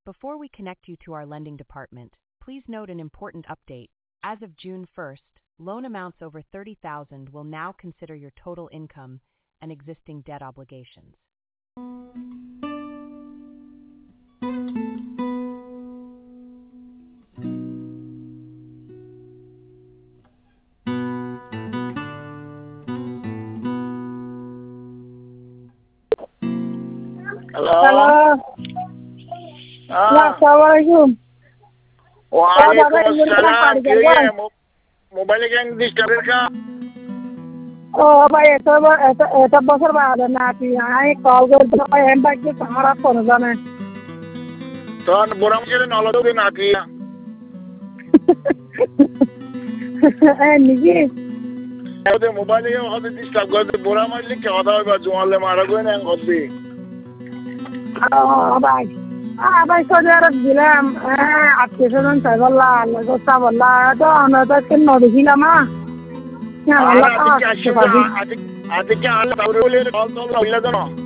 Before we connect you to our lending department, please note an important update. As of June 1st, loan amounts over $30,000 will now consider your total income and existing debt obligations. Hello. আসসালামু আলাইকুম। ওয়ালাইকুম আসসালাম। মোবাইলে কেন ডিস্টার্বের কা? ও ভাই এত বছর বাদে নাকি আমি কল করতে ভাই এম ভাই কি খারাপ করে জানে তখন বড় মুখে নলদে নাকি নিজে ওদের মোবাইলে হতে ডিস্টার্ব করে বড় মারলে কি কথা হবে জোয়ালে মারা গয় না গদি ভাই ভাই সৌদি আরব দিলাম আজকে সেদিন তাই বললা গোসা বললা তো আমরা তো আজকে নদীছিলাম আজকে আল্লাহ তাবরে বলে কল তো হইলা জানো